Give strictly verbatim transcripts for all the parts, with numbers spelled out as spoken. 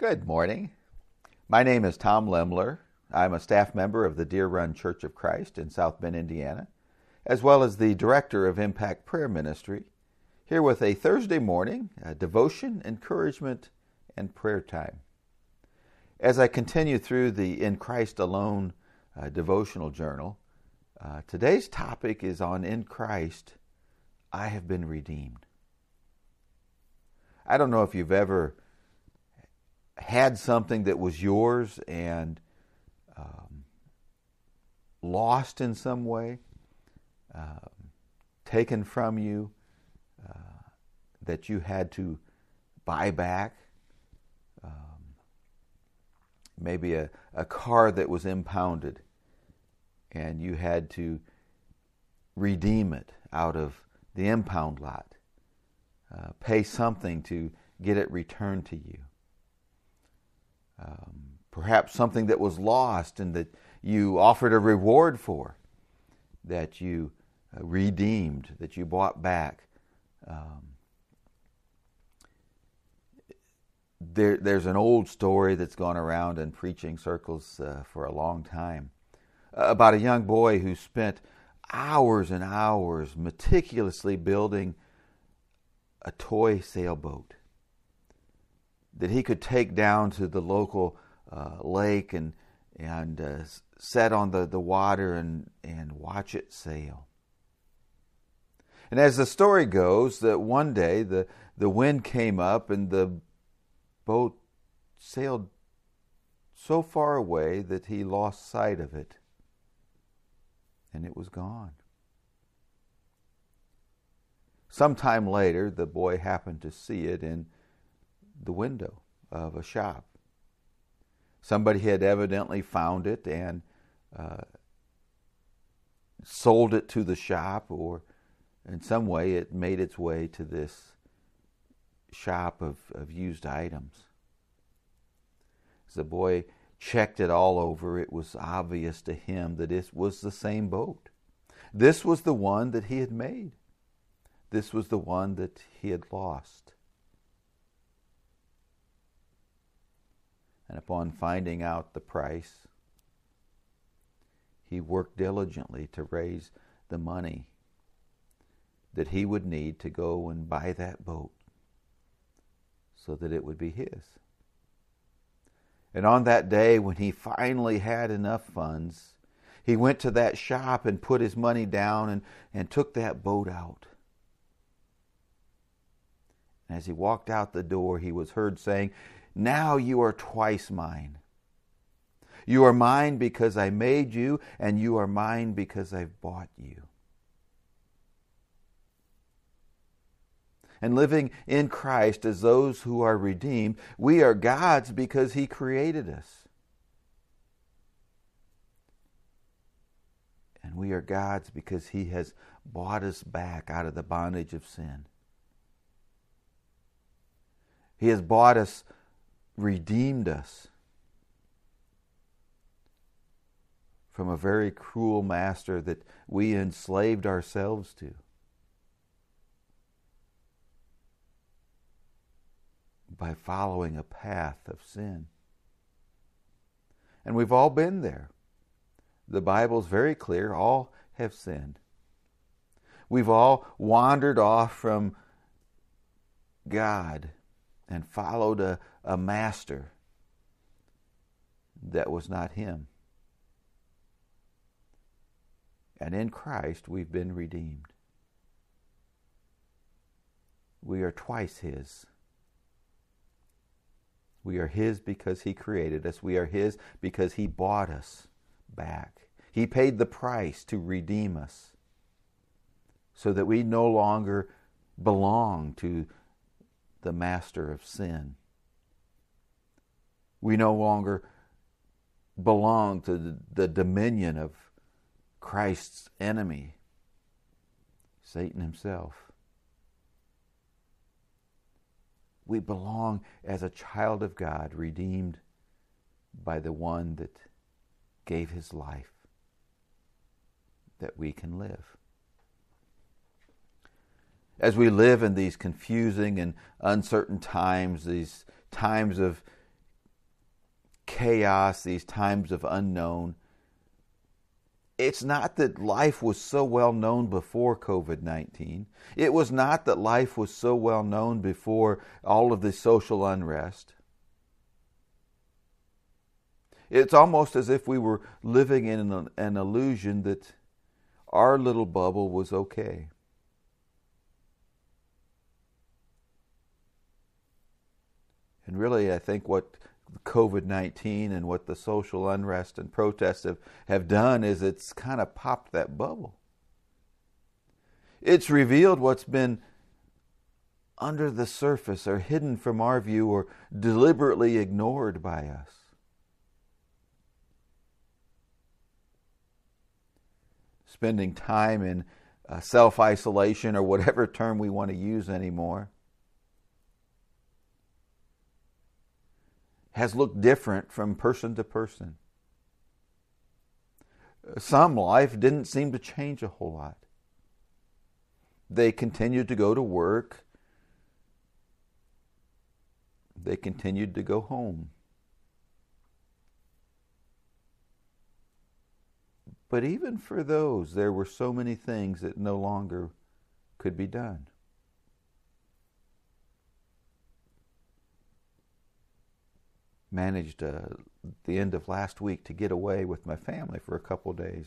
Good morning. My name is Tom Lemler. I'm a staff member of the Deer Run Church of Christ in South Bend, Indiana, as well as the director of Impact Prayer Ministry, here with a Thursday morning a devotion, encouragement, and prayer time. As I continue through the In Christ Alone uh, devotional journal, uh, today's topic is on In Christ, I have been redeemed. I don't know if you've ever had something that was yours and um, lost in some way, uh, taken from you, uh, that you had to buy back. Um, maybe a, a car that was impounded and you had to redeem it out of the impound lot, uh, pay something to get it returned to you. Um, perhaps something that was lost and that you offered a reward for, that you uh, redeemed, that you bought back. Um, there, there's an old story that's gone around in preaching circles uh, for a long time uh, about a young boy who spent hours and hours meticulously building a toy sailboat that he could take down to the local uh, lake and and uh, set on the, the water and, and watch it sail. And as the story goes, that one day the, the wind came up and the boat sailed so far away that he lost sight of it, and it was gone. Sometime later, the boy happened to see it in the window of a shop. Somebody had evidently found it and uh, sold it to the shop, or in some way it made its way to this shop of, of used items. As the boy checked it all over, it was obvious to him that it was the same boat. This was the one that he had made. This was the one that he had lost. And upon finding out the price, he worked diligently to raise the money that he would need to go and buy that boat so that it would be his. And on that day, when he finally had enough funds, he went to that shop and put his money down and, and took that boat out. And as he walked out the door, he was heard saying, "Now you are twice mine. You are mine because I made you, and you are mine because I've bought you." And living in Christ as those who are redeemed, we are God's because He created us. And we are God's because He has bought us back out of the bondage of sin. He has bought us, redeemed us from a very cruel master that we enslaved ourselves to, by following a path of sin. And we've all been there. The Bible's very clear, all have sinned. We've all wandered off from God and followed a, a master that was not Him. And in Christ we've been redeemed. We are twice His. We are His because He created us. We are His because He bought us back. He paid the price to redeem us so that we no longer belong to the master of sin. We no longer belong to the, the dominion of Christ's enemy, Satan himself. We belong as a child of God, redeemed by the one that gave his life that we can live. As we live in these confusing and uncertain times, these times of chaos, these times of unknown. It's not that life was so well known before covid nineteen. It was not that life was so well known before all of this social unrest. It's almost as if we were living in an, an illusion that our little bubble was okay. And really, I think what covid nineteen and what the social unrest and protests have, have done is it's kind of popped that bubble. It's revealed what's been under the surface or hidden from our view or deliberately ignored by us. Spending time in uh, self-isolation, or whatever term we want to use anymore, has looked different from person to person. Some life didn't seem to change a whole lot. They continued to go to work. They continued to go home. But even for those, there were so many things that no longer could be done. Managed uh, the end of last week to get away with my family for a couple of days.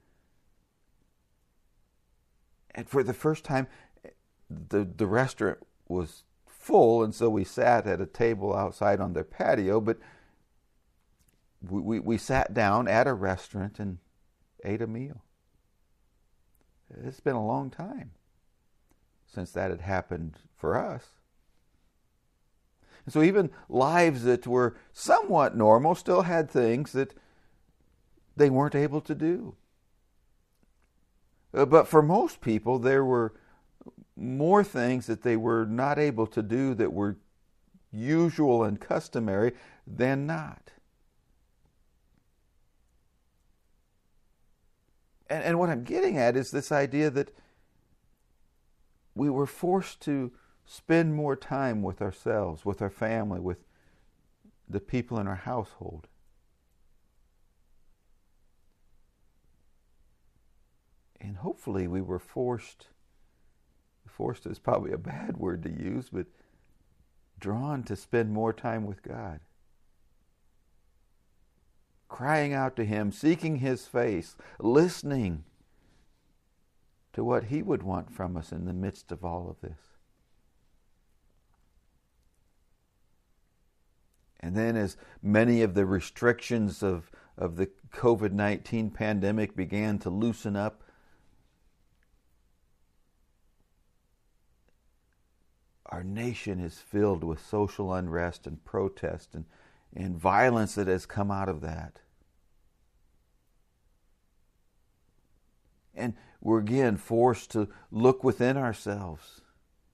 And for the first time, the, the restaurant was full, and so we sat at a table outside on their patio, but we, we, we sat down at a restaurant and ate a meal. It's been a long time since that had happened for us. And so even lives that were somewhat normal still had things that they weren't able to do. Uh, but for most people, there were more things that they were not able to do that were usual and customary than not. And, and what I'm getting at is this idea that we were forced to spend more time with ourselves, with our family, with the people in our household. And hopefully we were forced, forced is probably a bad word to use, but drawn to spend more time with God. Crying out to Him, seeking His face, listening to what He would want from us in the midst of all of this. And then as many of the restrictions of, of the covid nineteen pandemic began to loosen up, our nation is filled with social unrest and protest and, and violence that has come out of that. And we're again forced to look within ourselves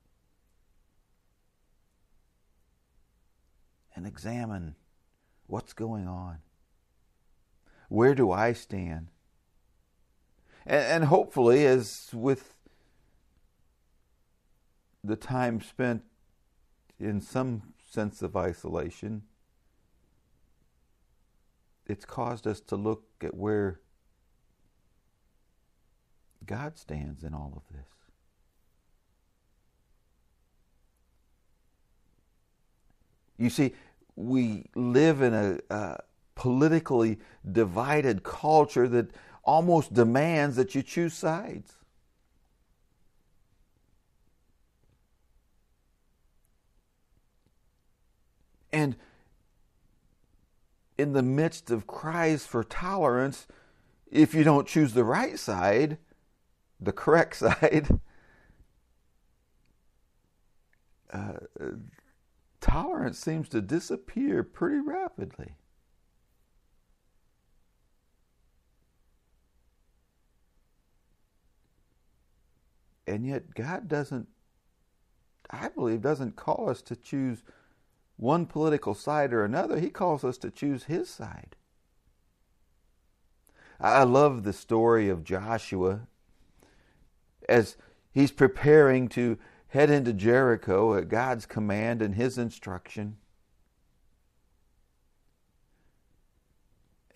and examine what's going on. Where do I stand? And, and hopefully, as with the time spent in some sense of isolation, it's caused us to look at where God stands in all of this. You see, we live in a, a politically divided culture that almost demands that you choose sides. And in the midst of cries for tolerance, if you don't choose the right side, the correct side, uh, tolerance seems to disappear pretty rapidly. And yet God doesn't, I believe, doesn't call us to choose one political side or another. He calls us to choose His side. I love the story of Joshua as he's preparing to head into Jericho at God's command and His instruction.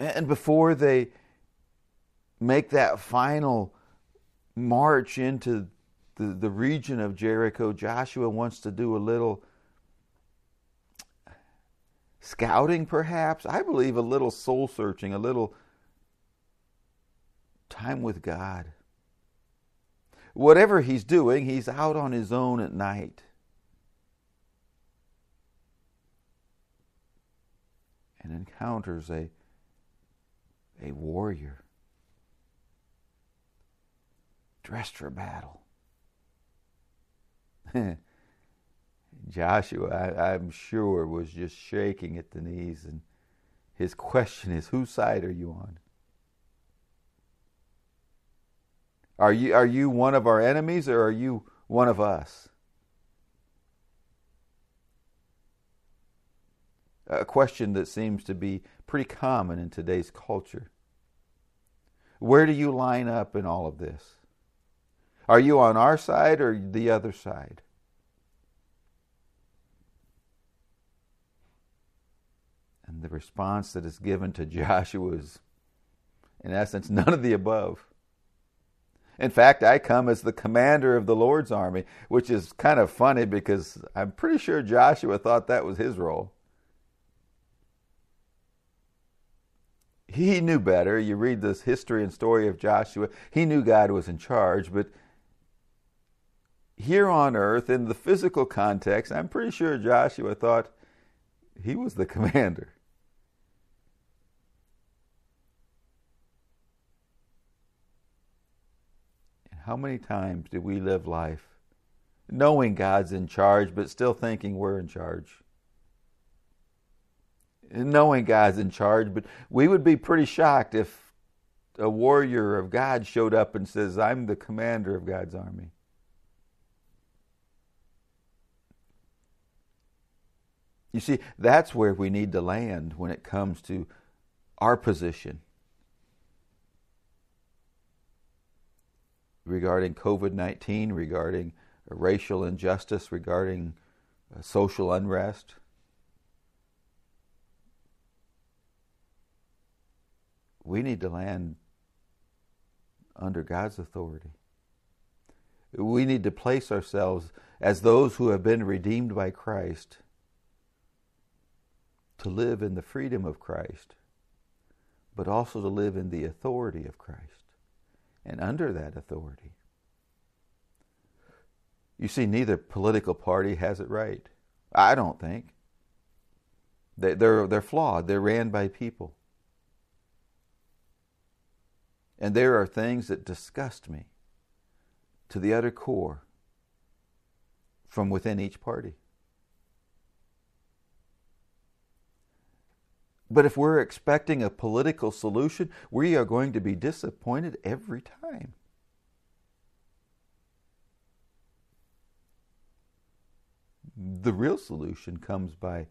And before they make that final march into the, the region of Jericho, Joshua wants to do a little scouting, perhaps. I believe a little soul searching, a little time with God. Whatever he's doing, he's out on his own at night. And encounters a, a warrior dressed for battle. Joshua, I, I'm sure, was just shaking at the knees, and his question is, whose side are you on? Are you, are you one of our enemies, or are you one of us? A question that seems to be pretty common in today's culture. Where do you line up in all of this? Are you on our side or the other side? And the response that is given to Joshua is, in essence, none of the above. In fact, I come as the commander of the Lord's army, which is kind of funny because I'm pretty sure Joshua thought that was his role. He knew better. You read this history and story of Joshua. He knew God was in charge, but here on earth, in the physical context, I'm pretty sure Joshua thought he was the commander. And how many times do we live life knowing God's in charge, but still thinking we're in charge? Knowing God's in charge, but we would be pretty shocked if a warrior of God showed up and says, I'm the commander of God's army. You see, that's where we need to land when it comes to our position regarding covid nineteen, regarding racial injustice, regarding social unrest. We need to land under God's authority. We need to place ourselves as those who have been redeemed by Christ to live in the freedom of Christ, but also to live in the authority of Christ and under that authority. You see, neither political party has it right. I don't think. They, they're, they're flawed. They're ran by people. And there are things that disgust me to the utter core from within each party. But if we're expecting a political solution, we are going to be disappointed every time. The real solution comes by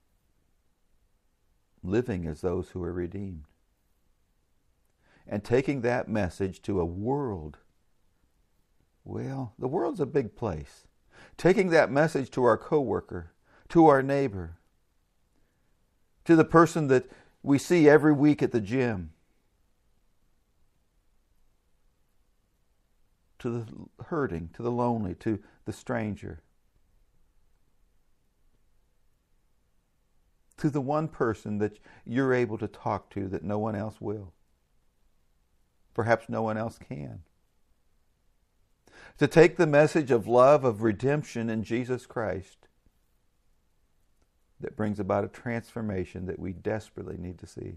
living as those who are redeemed. And taking that message to a world, well, the world's a big place. Taking that message to our coworker, to our neighbor, to the person that we see every week at the gym, to the hurting, to the lonely, to the stranger, to the one person that you're able to talk to that no one else will. Perhaps no one else can. To take the message of love, of redemption in Jesus Christ that brings about a transformation that we desperately need to see.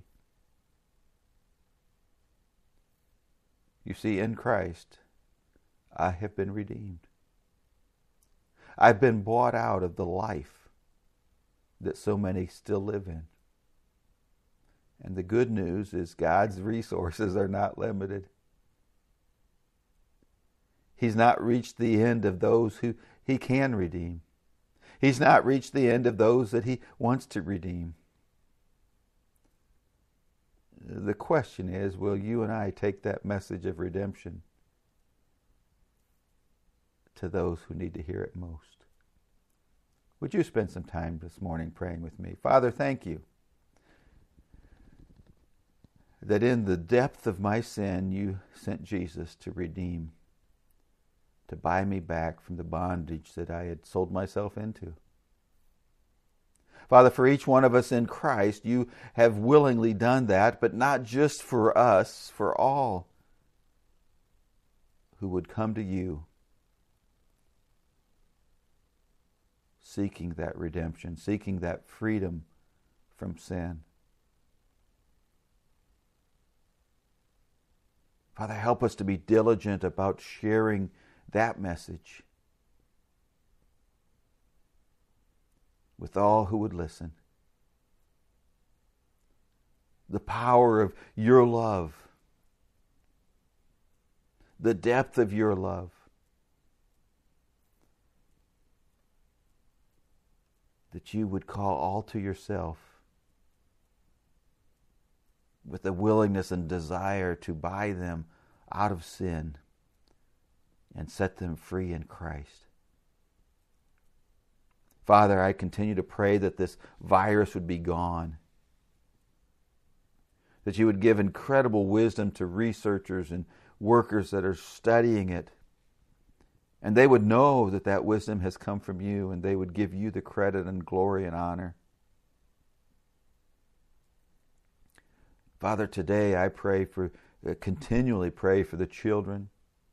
You see, in Christ, I have been redeemed. I've been bought out of the life that so many still live in. And the good news is God's resources are not limited. He's not reached the end of those who He can redeem. He's not reached the end of those that He wants to redeem. The question is, will you and I take that message of redemption to those who need to hear it most? Would you spend some time this morning praying with me? Father, thank you that in the depth of my sin, you sent Jesus to redeem, to buy me back from the bondage that I had sold myself into. Father, for each one of us in Christ, you have willingly done that, but not just for us, for all who would come to you seeking that redemption, seeking that freedom from sin. Father, help us to be diligent about sharing that message with all who would listen. The power of your love, the depth of your love, that you would call all to yourself with a willingness and desire to buy them out of sin and set them free in Christ. Father, I continue to pray that this virus would be gone, that you would give incredible wisdom to researchers and workers that are studying it, and they would know that that wisdom has come from you, and they would give you the credit and glory and honor. Father, today I pray for, uh, continually pray for the children.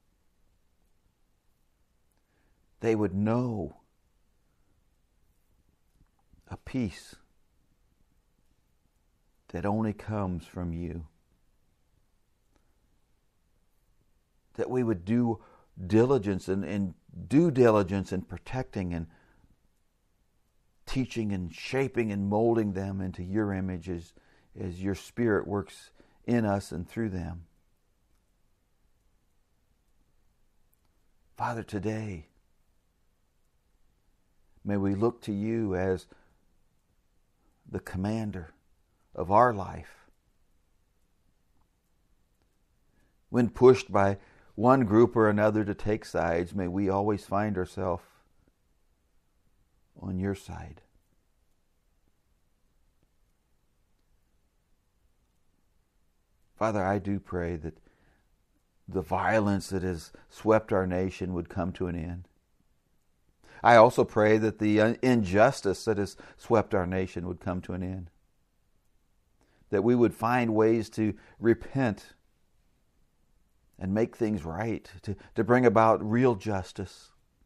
They would know a peace that only comes from you. That we would do diligence and, and due diligence in protecting and teaching and shaping and molding them into your images as your Spirit works in us and through them. Father, today, may we look to you as the commander of our life. When pushed by one group or another to take sides, may we always find ourselves on your side. Father, I do pray that the violence that has swept our nation would come to an end. I also pray that the injustice that has swept our nation would come to an end. That we would find ways to repent and make things right, to, to bring about real justice.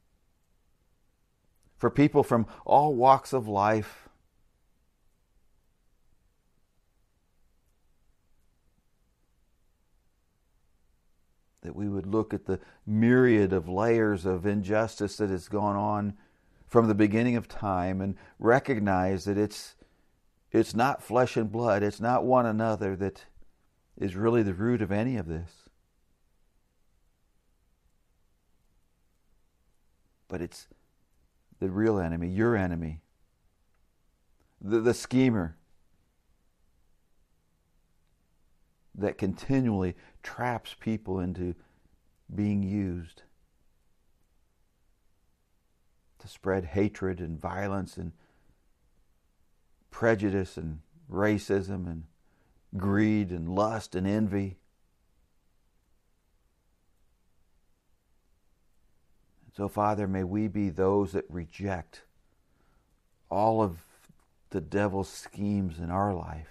For people from all walks of life, that we would look at the myriad of layers of injustice that has gone on from the beginning of time and recognize that it's it's not flesh and blood, it's not one another that is really the root of any of this. But it's the real enemy, your enemy, the, the schemer that continually traps people into being used to spread hatred and violence and prejudice and racism and greed and lust and envy. So, Father, may we be those that reject all of the devil's schemes in our life.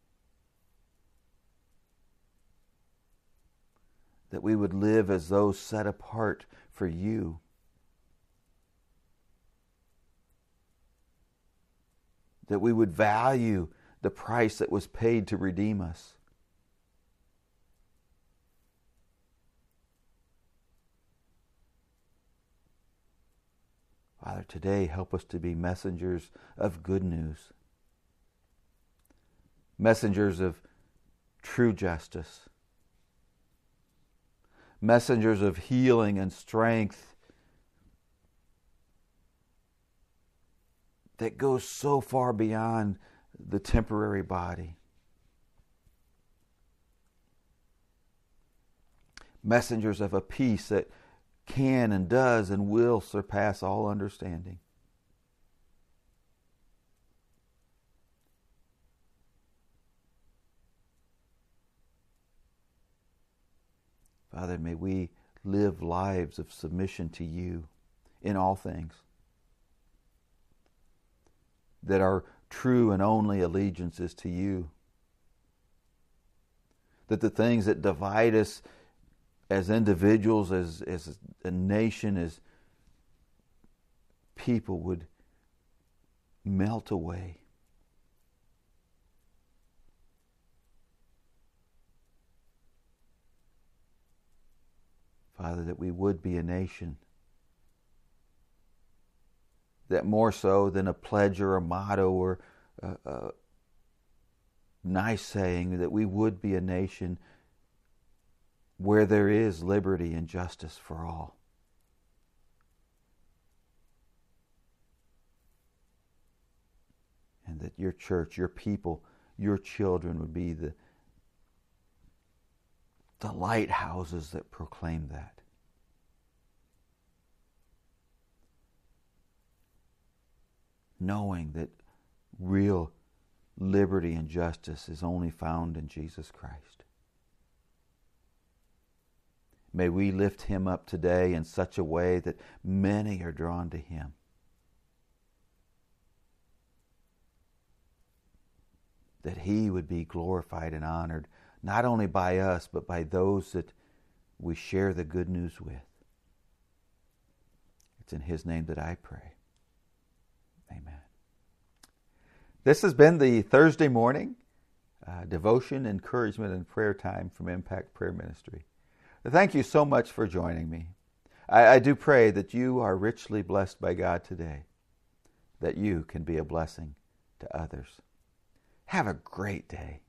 That we would live as those set apart for you. That we would value the price that was paid to redeem us. Father, today help us to be messengers of good news. Messengers of true justice. Messengers of healing and strength that goes so far beyond the temporary body. Messengers of a peace that can and does and will surpass all understanding. Father, may we live lives of submission to you in all things, that our true and only allegiance is to you, that the things that divide us as individuals, as, as a nation, as people would melt away. Father, that we would be a nation that more so than a pledge or a motto or a, a nice saying, that we would be a nation where there is liberty and justice for all. And that your church, your people, your children would be the, the lighthouses that proclaim that. Knowing that real liberty and justice is only found in Jesus Christ. May we lift him up today in such a way that many are drawn to him. That he would be glorified and honored, not only by us, but by those that we share the good news with. It's in his name that I pray. Amen. This has been the Thursday morning uh, devotion, encouragement, and prayer time from Impact Prayer Ministry. Thank you so much for joining me. I, I do pray that you are richly blessed by God today, that you can be a blessing to others. Have a great day.